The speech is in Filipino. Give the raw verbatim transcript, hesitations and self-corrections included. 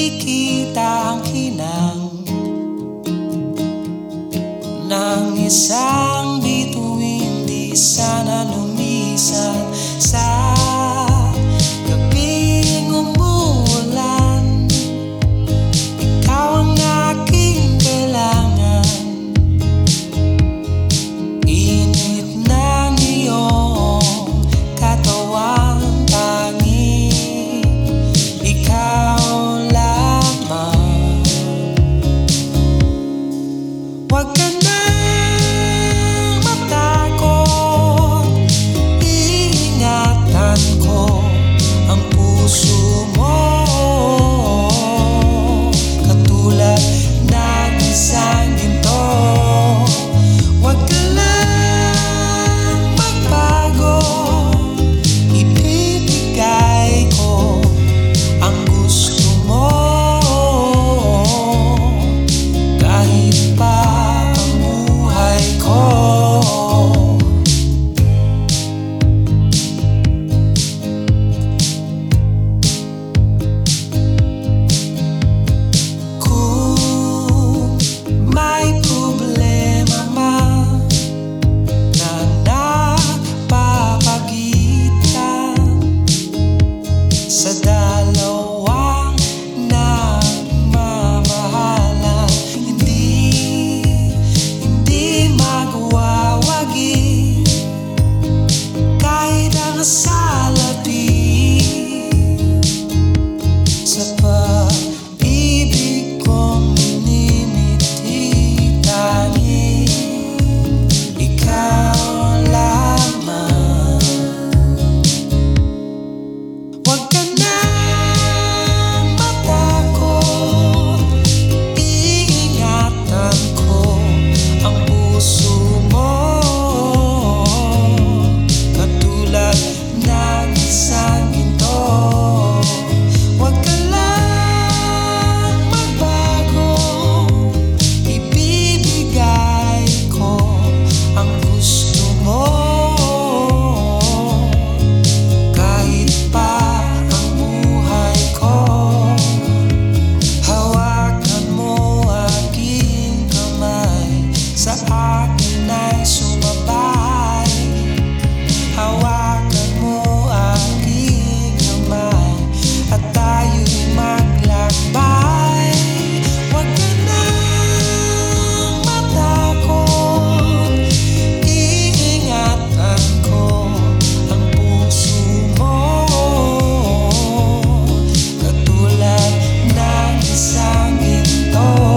makikita ang kinang ng isang bituin di sana lumisan sa gabing umuulan. Ikaw ang aking kailangan, init ng iyong katawan, tanging ikaw lamang. Huwag ka nang matakot, iingatan ko ang puso mo, katulad ng isang ginto. Huwag ka lang magbago, ibibigay ko ang gusto mo, kahit pa ang buhay ko. Kung may problema man na nagpapagitan sa dalawang nagmamahalan, hindi, hindi magwawagi kahit ang salapi sa pag-ibig kong minimiti, tanging ikaw lamang. Huwag ka nang matakot, iingatan ko ang puso mo, katulad ng isang ginto. Huwag ka lang magbago, ibibigay ko ang gusto mo, kahit pa ang buhay ko. Hawakan mo aking kamay, sa akin ay sumabay. Hawakan mo aking kamay at tayo'y maglakbay. Huwag ka nang matakot, iingatan ko ang puso mo, katulad ng isang ginto.